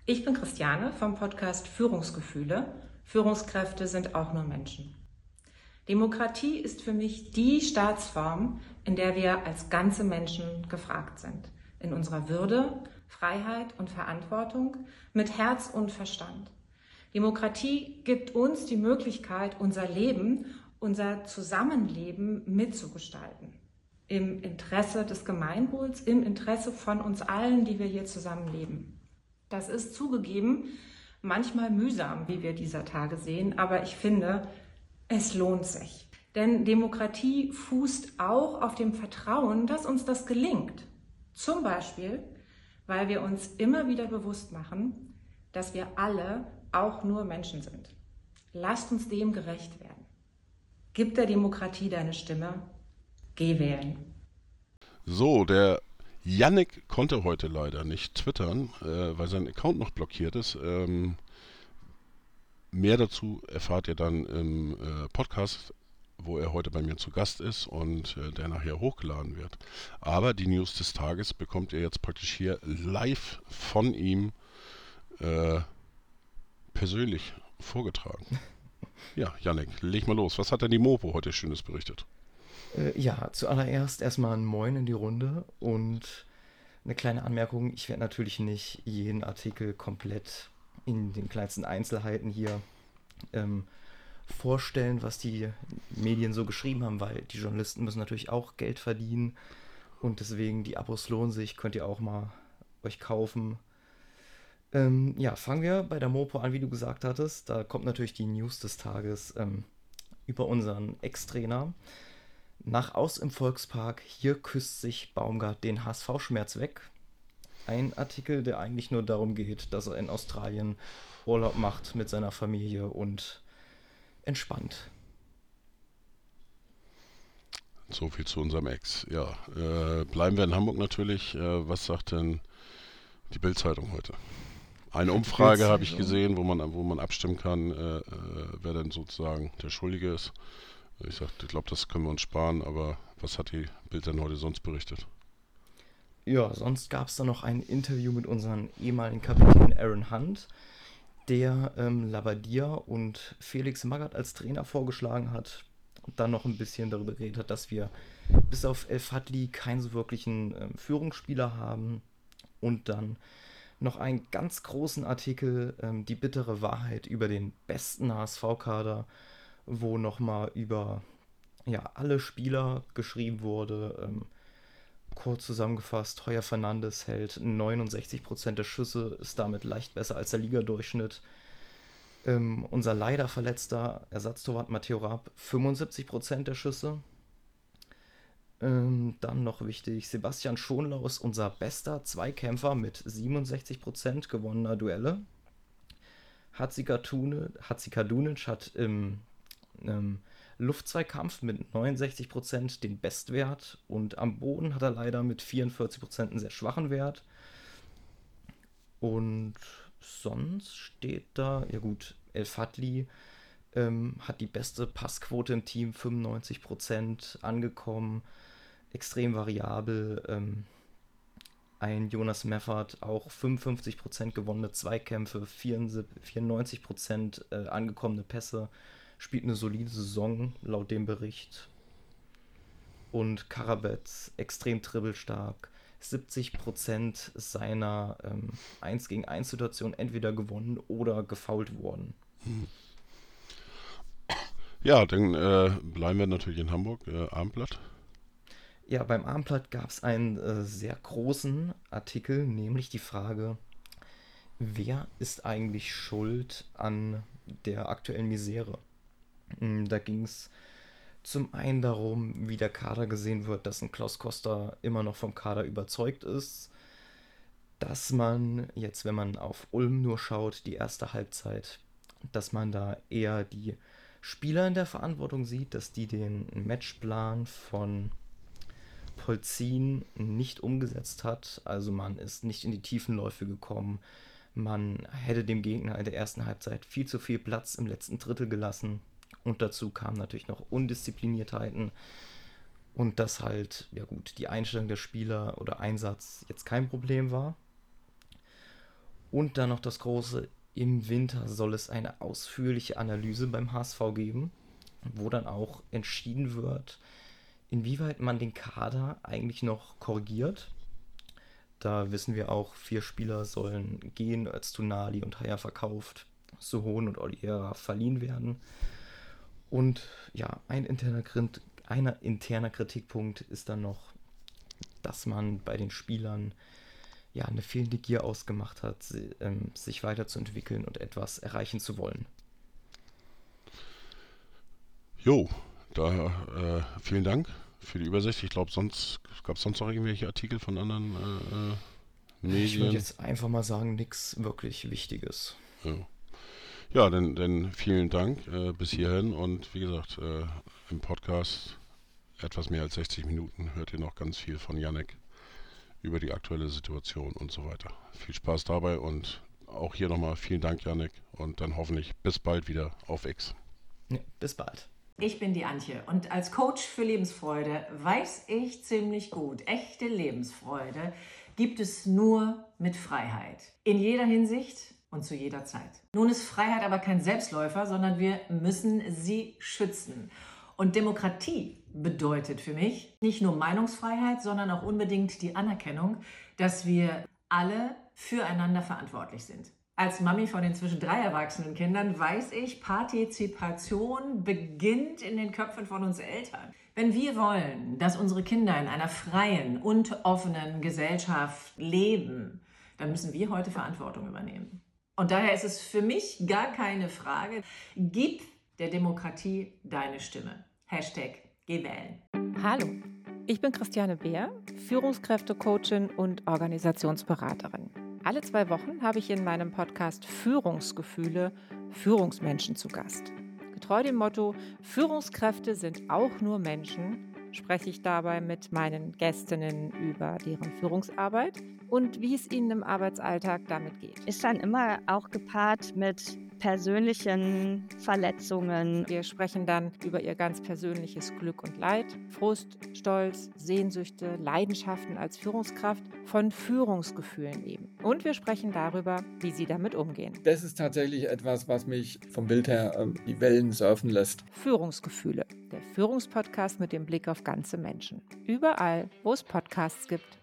Ich bin Christiane vom Podcast Führungsgefühle. Führungskräfte sind auch nur Menschen. Demokratie ist für mich die Staatsform, in der wir als ganze Menschen gefragt sind. In unserer Würde, Freiheit und Verantwortung, mit Herz und Verstand. Demokratie gibt uns die Möglichkeit, unser Leben, unser Zusammenleben mitzugestalten. Im Interesse des Gemeinwohls, im Interesse von uns allen, die wir hier zusammenleben. Das ist zugegeben manchmal mühsam, wie wir dieser Tage sehen, aber ich finde, es lohnt sich. Denn Demokratie fußt auch auf dem Vertrauen, dass uns das gelingt. Zum Beispiel, weil wir uns immer wieder bewusst machen, dass wir alle auch nur Menschen sind. Lasst uns dem gerecht werden. Gib der Demokratie deine Stimme. Geh wählen. So, der Yannick konnte heute leider nicht twittern, weil sein Account noch blockiert ist. Mehr dazu erfahrt ihr dann im Podcast, wo er heute bei mir zu Gast ist und der nachher hochgeladen wird. Aber die News des Tages bekommt ihr jetzt praktisch hier live von ihm persönlich vorgetragen. Ja, Yannick, leg mal los. Was hat denn die Mopo heute Schönes berichtet? Ja, zuallererst erstmal ein Moin in die Runde und eine kleine Anmerkung. Ich werde natürlich nicht jeden Artikel komplett in den kleinsten Einzelheiten hier vorstellen, was die Medien so geschrieben haben, weil die Journalisten müssen natürlich auch Geld verdienen und deswegen die Abos lohnen sich, könnt ihr auch mal euch kaufen. Ja, fangen wir bei der Mopo an, wie du gesagt hattest. Da kommt natürlich die News des Tages über unseren Ex-Trainer. Nach Aus im Volkspark, hier küsst sich Baumgart den HSV-Schmerz weg. Ein Artikel, der eigentlich nur darum geht, dass er in Australien Urlaub macht mit seiner Familie und entspannt. So viel zu unserem Ex. Ja, bleiben wir in Hamburg natürlich. Was sagt denn die Bild-Zeitung heute? Eine Umfrage habe ich gesehen, wo man abstimmen kann, wer denn sozusagen der Schuldige ist. Ich glaube, das können wir uns sparen, aber was hat die Bild denn heute sonst berichtet? Ja, sonst gab es da noch ein Interview mit unserem ehemaligen Kapitän Aaron Hunt, der Labbadia und Felix Magath als Trainer vorgeschlagen hat und dann noch ein bisschen darüber geredet hat, dass wir bis auf El Fadli keinen so wirklichen Führungsspieler haben und dann noch einen ganz großen Artikel, die bittere Wahrheit über den besten HSV-Kader, wo nochmal über alle Spieler geschrieben wurde. Kurz zusammengefasst, Heuer Fernandes hält 69% der Schüsse, ist damit leicht besser als der Ligadurchschnitt. Unser leider verletzter Ersatztorwart Matteo Raab, 75% der Schüsse. Dann noch wichtig, Sebastian Schonlaus, unser bester Zweikämpfer mit 67% gewonnener Duelle. Hatzikadunic hat im Luftzweikampf mit 69% den Bestwert und am Boden hat er leider mit 44% einen sehr schwachen Wert. Und sonst steht da, ja gut, El Fadli hat die beste Passquote im Team, 95% angekommen, extrem variabel. Ein Jonas Meffert, auch 55% gewonnene Zweikämpfe, 94% angekommene Pässe, spielt eine solide Saison, laut dem Bericht. Und Karabetz, extrem dribbelstark, 70% seiner 1 gegen 1 Situation entweder gewonnen oder gefoult worden. Ja, dann bleiben wir natürlich in Hamburg, Abendblatt. Ja, beim Abendblatt gab es einen sehr großen Artikel, nämlich die Frage, wer ist eigentlich schuld an der aktuellen Misere? Da ging es zum einen darum, wie der Kader gesehen wird, dass ein Klaus Costa immer noch vom Kader überzeugt ist, dass man jetzt, wenn man auf Ulm nur schaut, die erste Halbzeit, dass man da eher die Spieler in der Verantwortung sieht, dass die den Matchplan von Polzin nicht umgesetzt hat. Also man ist nicht in die Tiefenläufe gekommen. Man hätte dem Gegner in der ersten Halbzeit viel zu viel Platz im letzten Drittel gelassen. Und dazu kamen natürlich noch Undiszipliniertheiten und dass halt, ja gut, die Einstellung der Spieler oder Einsatz jetzt kein Problem war. Und dann noch das große, im Winter soll es eine ausführliche Analyse beim HSV geben, wo dann auch entschieden wird, inwieweit man den Kader eigentlich noch korrigiert. Da wissen wir auch, 4 Spieler sollen gehen, als Tonali und Haya verkauft, Sohon und Oliveira verliehen werden. Und ja, ein interner Kritikpunkt ist dann noch, dass man bei den Spielern ja eine fehlende Gier ausgemacht hat, sich weiterzuentwickeln und etwas erreichen zu wollen. Jo, da vielen Dank für die Übersicht. Ich glaube, gab es sonst noch irgendwelche Artikel von anderen Medien? Ich würde jetzt einfach mal sagen, nichts wirklich Wichtiges. Ja, dann vielen Dank bis hierhin und wie gesagt, im Podcast etwas mehr als 60 Minuten hört ihr noch ganz viel von Jannik über die aktuelle Situation und so weiter. Viel Spaß dabei und auch hier nochmal vielen Dank, Jannik, und dann hoffentlich bis bald wieder auf X. Ja, bis bald. Ich bin die Antje und als Coach für Lebensfreude weiß ich ziemlich gut, echte Lebensfreude gibt es nur mit Freiheit. In jeder Hinsicht und zu jeder Zeit. Nun ist Freiheit aber kein Selbstläufer, sondern wir müssen sie schützen. Und Demokratie bedeutet für mich nicht nur Meinungsfreiheit, sondern auch unbedingt die Anerkennung, dass wir alle füreinander verantwortlich sind. Als Mami von inzwischen 3 erwachsenen Kindern weiß ich, Partizipation beginnt in den Köpfen von uns Eltern. Wenn wir wollen, dass unsere Kinder in einer freien und offenen Gesellschaft leben, dann müssen wir heute Verantwortung übernehmen. Und daher ist es für mich gar keine Frage, gib der Demokratie deine Stimme. #Geh wählen. Hallo, ich bin Christiane Beer, Führungskräftecoachin und Organisationsberaterin. Alle 2 Wochen habe ich in meinem Podcast Führungsgefühle Führungsmenschen zu Gast. Getreu dem Motto, Führungskräfte sind auch nur Menschen, spreche ich dabei mit meinen Gästinnen über deren Führungsarbeit und wie es ihnen im Arbeitsalltag damit geht. Ist dann immer auch gepaart mit persönlichen Verletzungen. Wir sprechen dann über ihr ganz persönliches Glück und Leid, Frust, Stolz, Sehnsüchte, Leidenschaften als Führungskraft, von Führungsgefühlen eben. Und wir sprechen darüber, wie sie damit umgehen. Das ist tatsächlich etwas, was mich vom Bild her die Wellen surfen lässt. Führungsgefühle, der Führungspodcast mit dem Blick auf ganze Menschen. Überall, wo es Podcasts gibt.